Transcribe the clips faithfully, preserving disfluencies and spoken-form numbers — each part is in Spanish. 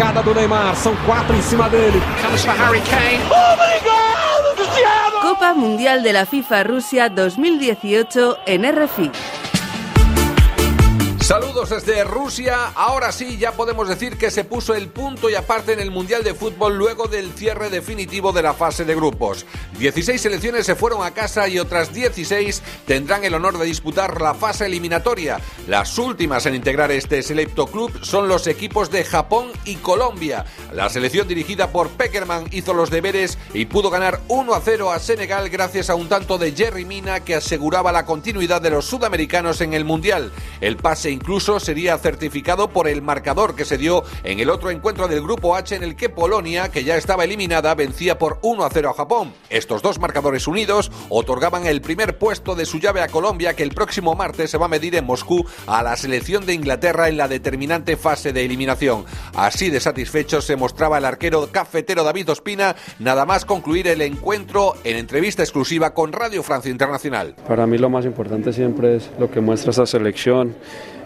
pancada do Neymar, são quatro em cima dele. Comes for Harry Kane. Obrigado, Cristiano! Copa Mundial de la FIFA Rusia dos mil dieciocho en R F I. Saludos desde Rusia. Ahora sí, ya podemos decir que se puso el punto y aparte en el Mundial de Fútbol luego del cierre definitivo de la fase de grupos. dieciséis selecciones se fueron a casa y otras dieciséis tendrán el honor de disputar la fase eliminatoria. Las últimas en integrar este selecto club son los equipos de Japón y Colombia. La selección dirigida por Pekerman hizo los deberes y pudo ganar uno a cero a Senegal gracias a un tanto de Yerry Mina que aseguraba la continuidad de los sudamericanos en el Mundial. El pase incluso sería certificado por el marcador que se dio en el otro encuentro del Grupo H en el que Polonia, que ya estaba eliminada, vencía por uno a cero a Japón. Estos dos marcadores unidos otorgaban el primer puesto de su llave a Colombia, que el próximo martes se va a medir en Moscú a la selección de Inglaterra en la determinante fase de eliminación. Así de satisfecho se mostraba el arquero cafetero David Ospina, nada más concluir el encuentro en entrevista exclusiva con Radio Francia Internacional. Para mí lo más importante siempre es lo que muestra esta selección.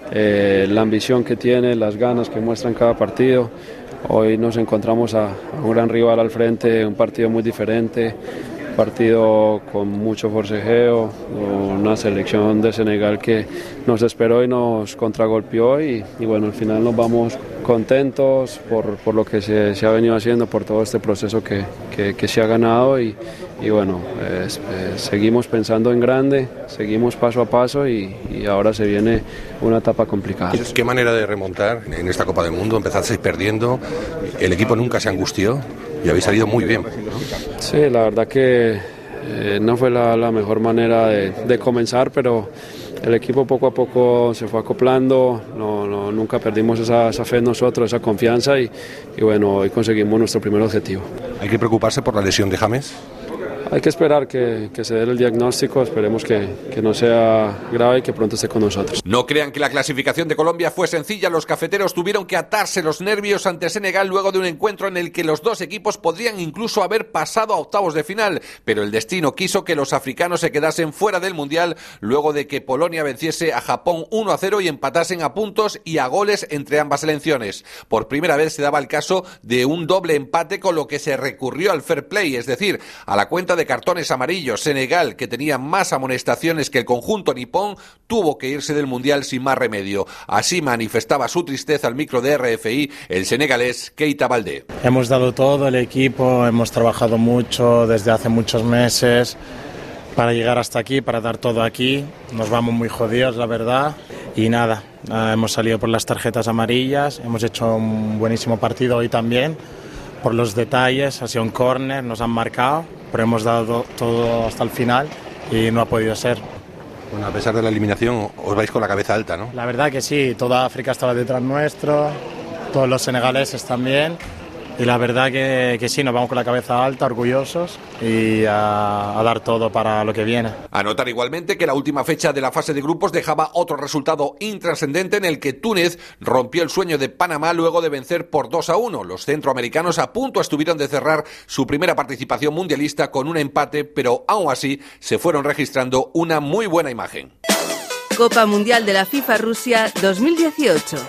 Eh, la ambición que tiene, las ganas que muestra en cada partido. Hoy nos encontramos a, a un gran rival al frente, un partido muy diferente, un partido con mucho forcejeo, una selección de Senegal que nos esperó y nos contragolpeó y, y bueno, al final nos vamos contentos por, por lo que se, se ha venido haciendo, por todo este proceso que, que, que se ha ganado y, y bueno, eh, eh, seguimos pensando en grande, seguimos paso a paso y, y ahora se viene una etapa complicada. ¿Qué manera de remontar en esta Copa del Mundo? Empezasteis perdiendo, el equipo nunca se angustió y habéis salido muy bien. Sí, la verdad que eh, no fue la, la mejor manera de, de comenzar, pero el equipo poco a poco se fue acoplando, no, no, nunca perdimos esa, esa fe en nosotros, esa confianza y, y bueno, hoy conseguimos nuestro primer objetivo. ¿Hay que preocuparse por la lesión de James? Hay que esperar que, que se dé el diagnóstico, esperemos que, que no sea grave y que pronto esté con nosotros. No crean que la clasificación de Colombia fue sencilla, los cafeteros tuvieron que atarse los nervios ante Senegal luego de un encuentro en el que los dos equipos podrían incluso haber pasado a octavos de final, pero el destino quiso que los africanos se quedasen fuera del Mundial luego de que Polonia venciese a Japón uno a cero y empatasen a puntos y a goles entre ambas selecciones. Por primera vez se daba el caso de un doble empate, con lo que se recurrió al fair play, es decir, a la cuenta de cartones amarillos. Senegal, que tenía más amonestaciones que el conjunto nipón, tuvo que irse del Mundial sin más remedio. Así manifestaba su tristeza al micro de R F I el senegalés Keita Baldé. Hemos dado todo, el equipo, hemos trabajado mucho desde hace muchos meses para llegar hasta aquí, para dar todo aquí. Nos vamos muy jodidos, la verdad, y nada, hemos salido por las tarjetas amarillas, hemos hecho un buenísimo partido hoy también. Por los detalles, ha sido un córner, nos han marcado, pero hemos dado todo hasta el final y no ha podido ser. Bueno, a pesar de la eliminación, os vais con la cabeza alta, ¿no? La verdad que sí, toda África estaba detrás nuestro, todos los senegaleses también, y la verdad que, que sí, nos vamos con la cabeza alta, orgullosos y a, a dar todo para lo que viene. Anotar igualmente que la última fecha de la fase de grupos dejaba otro resultado intrascendente en el que Túnez rompió el sueño de Panamá luego de vencer por dos a uno. Los centroamericanos a punto estuvieron de cerrar su primera participación mundialista con un empate, pero aún así se fueron registrando una muy buena imagen. Copa Mundial de la FIFA Rusia dos mil dieciocho.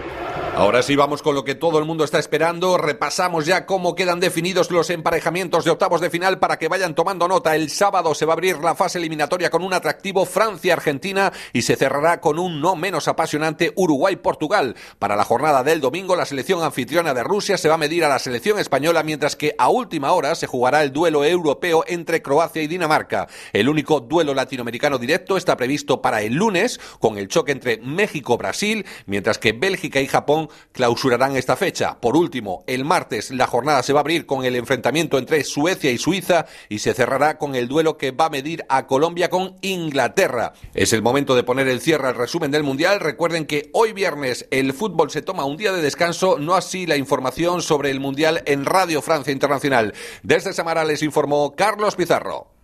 Ahora sí vamos con lo que todo el mundo está esperando. Repasamos ya cómo quedan definidos los emparejamientos de octavos de final para que vayan tomando nota. El sábado se va a abrir la fase eliminatoria con un atractivo Francia-Argentina y se cerrará con un no menos apasionante Uruguay-Portugal. Para la jornada del domingo, la selección anfitriona de Rusia se va a medir a la selección española, mientras que a última hora se jugará el duelo europeo entre Croacia y Dinamarca. El único duelo latinoamericano directo está previsto para el lunes, con el choque entre México-Brasil, mientras que Bélgica y Japón clausurarán esta fecha. Por último, el martes la jornada se va a abrir con el enfrentamiento entre Suecia y Suiza y se cerrará con el duelo que va a medir a Colombia con Inglaterra. Es el momento de poner el cierre al resumen del Mundial. Recuerden que hoy viernes el fútbol se toma un día de descanso, no así la información sobre el Mundial en Radio Francia Internacional. Desde Samara les informó Carlos Pizarro.